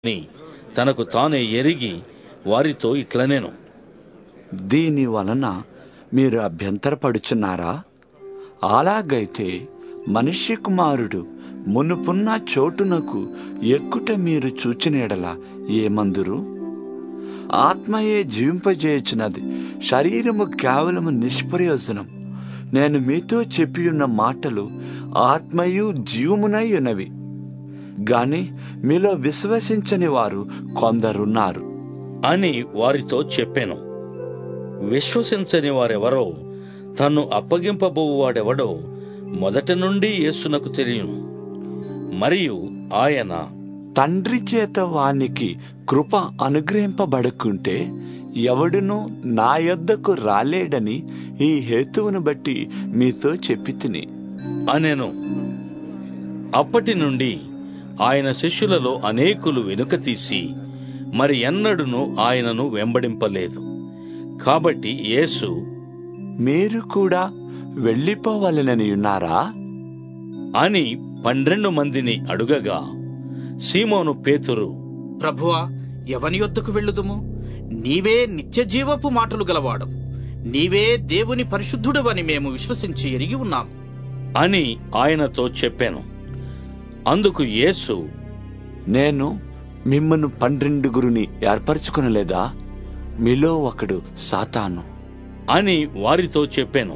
అని తనకు తానే ఎరిగి వారితో ఇట్లనేను, దీని వలన మీరు అభ్యంతరపడుచున్నారా? అలాగైతే మనుష్య కుమారుడు మునుపున్న చోటునకు ఎక్కుట మీరు చూచినెడల ఏమందురు? ఆత్మయే జీవింపజేయుచున్నది, శరీరము కేవలము నిష్ప్రయోజనం. నేను మీతో చెప్పియున్న మాటలు ఆత్మయు జీవమునై ఉన్నవి. గాని మీలో విశ్వసించని వారు కొందరున్నారు అని వారితో చెప్పాను. విశ్వసించని వారెవరో, తన్ను అప్పగింపబోవాడెవడో మొదటి నుండి యేసునకు తెలియను. మరియు ఆయన, తండ్రి చేత వానికి కృప అనుగ్రహింపబడకుంటే ఎవడునూ నా యొద్దకు రాలేడని ఈ హేతువును బట్టి మీతో చెప్పితిని అనెను. అప్పటి నుండి ఆయన శిష్యులలో అనేకులు వెనుక తీసి మరి ఎన్నడూనూ ఆయనను వెంబడింపలేదు. కాబట్టి యేసు, మీరు కూడా వెళ్ళిపోవాలని ఉన్నారా అని 12 మందిని అడుగగా, సీమోను పేతురు, ప్రభువా, ఎవని యొద్దకు వెళ్ళుదుము? నీవే నిత్యజీవపు మాటలు గలవాడు, నీవే దేవుని పరిశుద్ధుడవని మేము విశ్వసించి ఎరిగి ఉన్నాము అని ఆయనతో చెప్పాను. అందుకు యేసు, నేను మిమ్మను 12 ఏర్పరచుకునలేదా? మీలో ఒకడు సాతాను అని వారితో చెప్పాను.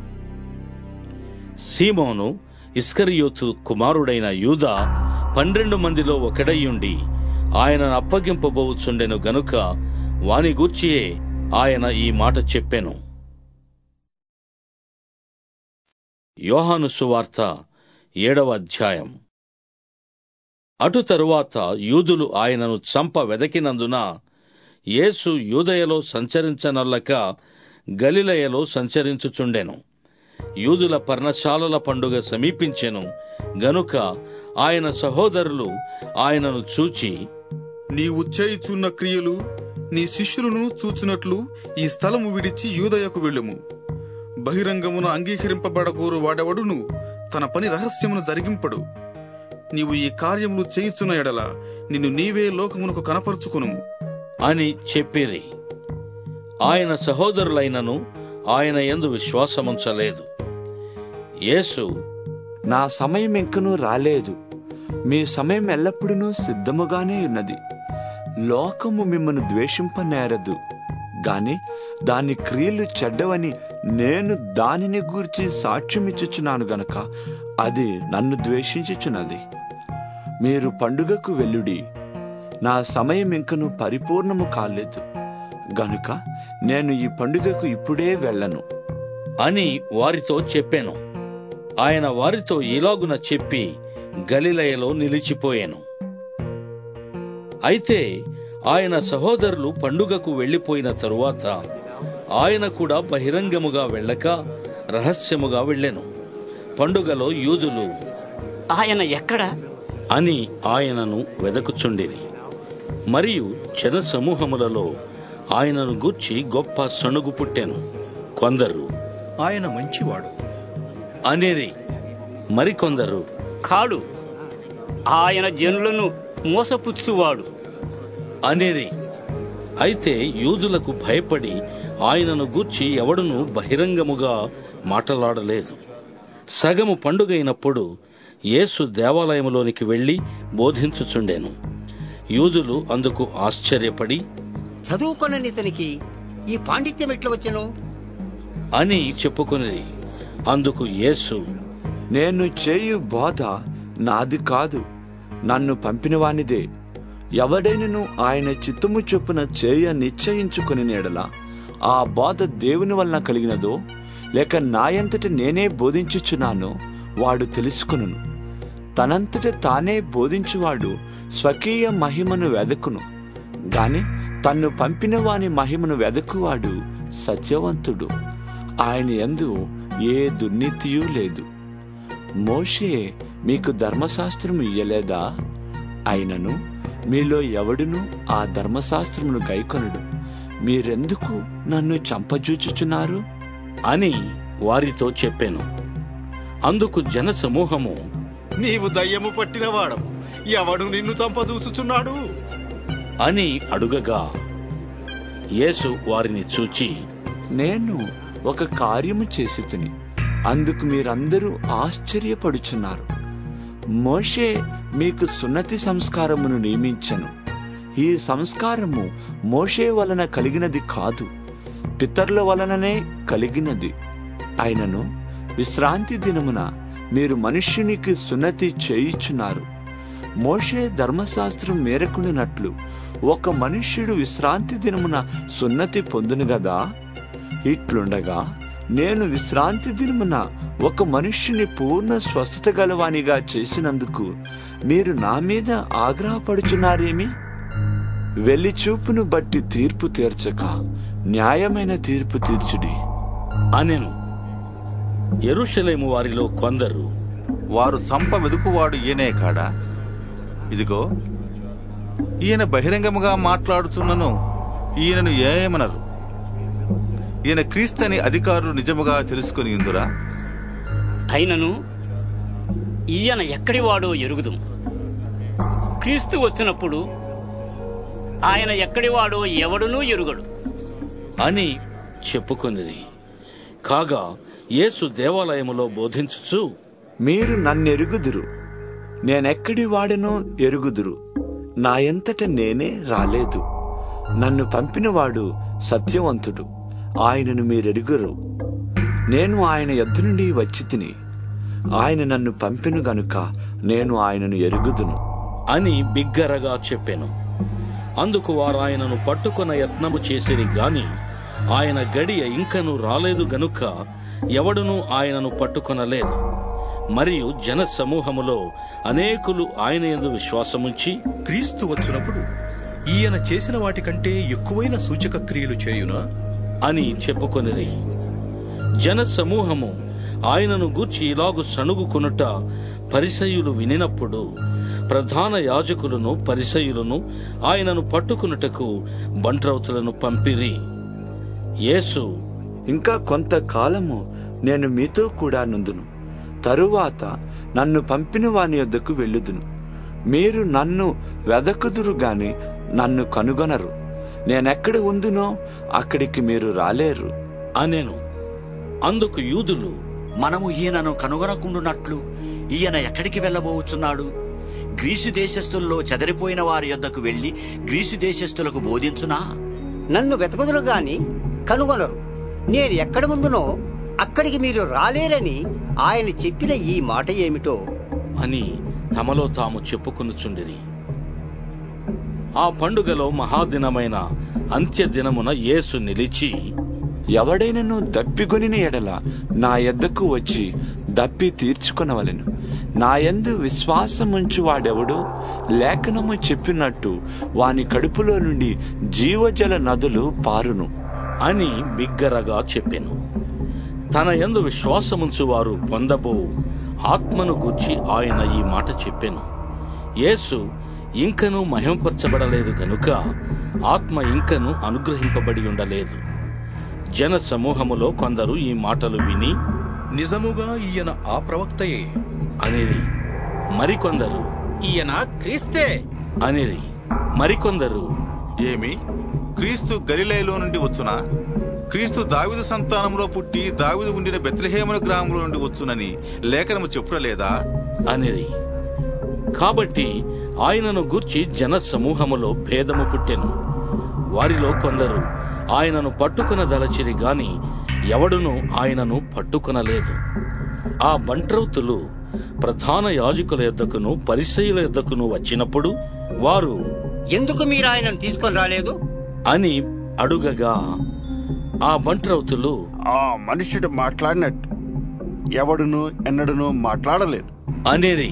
సీమోను ఇస్కరియోతు కుమారుడైన యూదా 12 మందిలో ఒకడయ్యుండి ఆయనను అప్పగింపబోచుండెను గనుక వాని గూర్చియే ఆయన ఈ మాట చెప్పెను. యోహాను సువార్త 7వ అధ్యాయం. అటు తరువాత యూదులు ఆయనను చంప వెదకినందున యేసు యూదయలో సంచరించనొల్లక గలిలయలో సంచరించుచుండెను. యూదుల పర్ణశాలల పండుగ సమీపించెను గనుక ఆయన సహోదరులు ఆయనను చూచి, నీవు చేయుచున్న క్రియలు నీ శిష్యులను చూచున్నట్లు ఈ స్థలము విడిచి యూదయకు వెళ్ళుము. బహిరంగమున అంగీకరింపబడగోరు వాడెవడును తన పని రహస్యమును జరిగింపడు. నీవు ఈ కార్యములు చేయుచున్న ఎడల నిన్ను నీవే లోకమునకు కనపరుచుకునుము అని చెప్పిరి. ఆయన సహోదరులైనను ఆయన యందు విశ్వాసముంచలేదు. యేసు, నా సమయం ఇంకనూ రాలేదు, మీ సమయం ఎల్లప్పుడూ సిద్ధముగానే ఉన్నది. లోకము మిమ్మను ద్వేషింపనేరదు, గాని దాని క్రియలు చెడ్డవని నేను దానిని గూర్చి సాక్ష్యమిచ్చుచున్నాను గనక అది నన్ను ద్వేషించుచున్నది. మీరు పండుగకు వెళ్ళుడి, నా సమయం ఇంకను పరిపూర్ణము కాలేదు గనుక నేను ఈ పండుగకు ఇప్పుడే వెళ్ళను అని వారితో చెప్పాను. ఆయన వారితో ఇలాగున చెప్పి గలిలయలో నిలిచిపోయాను. అయితే ఆయన సహోదరులు పండుగకు వెళ్లిపోయిన తరువాత ఆయన కూడా బహిరంగముగా వెళ్ళక రహస్యముగా వెళ్ళెను. పండుగలో యూదులు ఆయన ఎక్కడ అని ఆయనను వెదకుచుండిరి. మరియు జన సమూహములలో ఆయనను గూర్చి గొప్ప సణుగు పుట్టెను. కొందరు ఆయన మంచివాడు అనేరి, మరికొందరు కాడు, ఆయన జనులను మోసపుచ్చువాడు అనేరి. అయితే యూదులకు భయపడి ఆయనను గూర్చి ఎవడునూ బహిరంగముగా మాటలాడలేదు. సగము పండుగైనప్పుడు యేసు దేవాలయములోనికి వెళ్లి బోధించుచుండెను. యూదులు అందుకు ఆశ్చర్యపడి, చదువుకొనని ఇతనికి ఈ పాండిత్యం ఎట్లా వచ్చెను అని చెప్పుకొనిరి. అందుకు యేసు, నేను చేయు బోధ నాది కాదు, నన్ను పంపినవానిదే. ఎవడైనను ఆయన చిత్తము చొప్పున చేయ నిశ్చయించుకుని నేడలా ఆ బోధ దేవుని వలన కలిగినదో లేక నాయంతట నేనే బోధించుచున్నానో వాడు తెలుసుకును. తనంతట తానే బోధించువాడు స్వకీయ మహిమను వెదకును, గాని తన్ను పంపిన వాని మహిమను వెదకువాడు సత్యవంతుడు. ఆయన యందు ఏ దుర్నీతియూ లేదు. మోషే మీకు ధర్మశాస్త్రము ఇయ్యలేదా? అయినను మీలో ఎవడును ఆ ధర్మశాస్త్రమును గైకొనడు. మీరెందుకు నన్ను చంపజూచుచున్నారు అని వారితో చెప్పాను. అందుకు జన సమూహము, నీవు దయ్యము పట్టినవాడవు, ఎవడు నిన్ను చంపదూచుచున్నాడు? అని అడుగగా యేసు వారిని చూచి, నేను ఒక కార్యము చేసి తిని అందుకు మీరందరూ ఆశ్చర్యపడుచున్నారు. మోషే మీకు సున్నతి సంస్కారమును నియమించెను. ఈ సంస్కారము మోషే వలన కలిగినది కాదు, పితరుల వలననే కలిగినది. అయినను విశ్రాంతి దినమున మీరు మనుష్యునికి సున్నతి చేయుచున్నారు. మోషే ధర్మశాస్త్రం మేరకుండినట్లు ఒక మనుష్యుడు విశ్రాంతి దినమున సున్నతి పొందును గదా. ఇట్లుండగా నేను విశ్రాంతి దినమున ఒక మనుష్యుని పూర్ణ స్వస్థత గలవానిగా చేసినందుకు మీరు నా మీద ఆగ్రహపడుచున్నారేమి? వెళ్లి చూపును బట్టి తీర్పు తీర్చక న్యాయమైన తీర్పు తీర్చుడి అనెను. యెరూషలేము వారిలో కొందరు, వారు చంప వెదుకువాడు ఈయనే కాడా? ఇదిగో, ఈయన బహిరంగముగా మాట్లాడుతున్నను ఈయనను ఏమనరు. ఈయన క్రీస్తని అధికారులు నిజముగా తెలుసుకుని ఉందురా? అయినను ఈయన ఎక్కడి వాడో ఎరుగుదుము. క్రీస్తు వచ్చినప్పుడు ఆయన ఎక్కడి వాడో ఎవడునూ ఎరుగడు అని చెప్పుకొనిరి. కాగా యేసు దేవాలయములో బోధించుచు, మీరు నన్నెరుగుదురు, నేనెక్కడి వాడనో ఎరుగుదురు. నా ఎంతట నేనే రాలేదు, నన్ను పంపినవాడు సత్యవంతుడు, ఆయనను మీరెరుగురు. నేను ఆయన యొద్ద నుండి వచ్చి తిని ఆయన నన్ను పంపెను గనుక నేను ఆయనను ఎరుగుదును అని బిగ్గరగా చెప్పెను. అందుకు వారు ఆయనను పట్టుకొన యత్నము చేసిరి గాని ఆయన గడియ ఇంకను రాలేదు గనుక ఎవడునూ ఆయనను పట్టుకొనలేదు. మరియు జన సమూహములో అనేకులు ఆయన యందు విశ్వాసముంచి, క్రీస్తు వచ్చినప్పుడు ఈయన చేసిన వాటికంటే ఎక్కువైన సూచక క్రియలు చేయునా అని చెప్పుకొనిరి. జన సమూహము ఆయనను గూర్చి ఇలాగు సణుగుకొనుట పరిసయ్యులు వినినప్పుడు ప్రధాన యాజకులను పరిసయ్యులను ఆయనను పట్టుకొనుటకు బంట్రౌతులను పంపిరి. యేసు, ఇంకా కొంతకాలము నేను మీతో కూడా నుందును, తరువాత నన్ను పంపిన వాని యొద్దకు వెళ్ళుదును. మీరు నన్ను వెదకుదురు గాని నన్ను కనుగొనరు. నేనెక్కడ ఉందునో అక్కడికి మీరు రాలేరు అనెను. అందుకు యూదులు, మనము ఈయనను కనుగొనకుండునట్లు ఈయన ఎక్కడికి వెళ్ళబోచున్నాడు? గ్రీసు దేశస్థుల్లో చెదరిపోయిన వారి యొద్దకు వెళ్లి గ్రీసు దేశస్థులకు బోధించునా? నన్ను వెతకుదురు గాని కనుగొనరు. నేను ఎక్కడ ఉందునో అక్కడికి మీరు రాలేరని ఆయన చెప్పిన ఈ మాట ఏమిటో అని తమలో తాము చెప్పుకొనుచుండిరి. ఆ పండుగలో మహాదినమైన అంత్యదినమున యేసు నిలిచి, ఎవడైనను దప్పిగొనిన ఎడల నా యొద్దకు వచ్చి దప్పి తీర్చుకొనవలెను. నా యందు విశ్వాసముంచు వాడెవడో లేఖనము చెప్పినట్టు వాని కడుపులో నుండి జీవజల నదులు పారును అని బిగ్గరగా చెప్పెను. తన యందు విశ్వాసముంచు వారు పొందబో ఆత్మను గూర్చి ఆయన ఈ మాట చెప్పెను. యేసు ఇంకనూ మహిమపరచబడలేదు గనుక ఆత్మ ఇంకనూ అనుగ్రహింపబడి ఉండలేదు. జన సమూహములో కొందరు ఈ మాటలు విని, నిజముగా ఈయన ఆ ప్రవక్తయే అనిరి. మరికొందరు, ఈయన క్రీస్తే అనిరి. మరికొందరు, ఏమి, క్రీస్తు గలిలయలో నుండి వచ్చునా? క్రీస్తు దావీదు సంతానంలో పుట్టి దావీదు ఉండిన బెత్లెహేము గ్రామంలో నుండి వచ్చునని లేఖనము చెప్పుటలేదా? అనిరి. కాబట్టి ఆయనను గూర్చి జన సమూహములో భేదము పుట్టెను. వారిలో కొందరు ఆయనను పట్టుకొనదలచిరి గాని ఎవడునూ ఆయనను పట్టుకొనలేదు. ఆ బంట్రౌతులు ప్రధాన యాజకుల యొద్దకును పరిసయ్యుల యొద్దకును వచ్చినప్పుడు వారు, ఎందుకు మీరు ఆయనను తీసుకొని రాలేదు అని అడుగగా ఆ బంట్రౌతులు, ఆ మనుష్యుడు మాట్లాడినట్టు ఎవడును ఎన్నడునూ మాట్లాడలేదు అనేరి.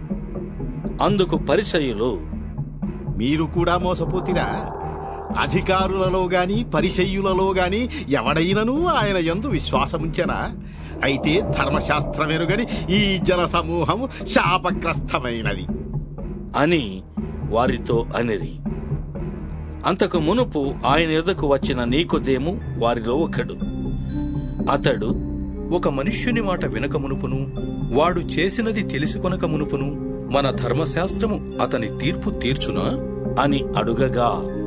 అందుకు పరిసయ్యులు, మీరు కూడా మోసపోతిరా? అధికారులలో గాని పరిసయ్యులలో గాని ఎవడైనను ఆయన యందు విశ్వాసముంచెనా? అయితే ధర్మశాస్త్రమేనుగని ఈ జన సమూహము శాపగ్రస్తమైనది అని వారితో అనిరి. అంతకు మునుపు ఆయన యొద్దకు వచ్చిన నీకోదేము వారిలో ఒకడు. అతడు, ఒక మనుష్యుని మాట వినక మునుపును వాడు చేసినది తెలుసుకొనక మునుపును మన ధర్మశాస్త్రము అతని తీర్పు తీర్చునా అని అడుగగా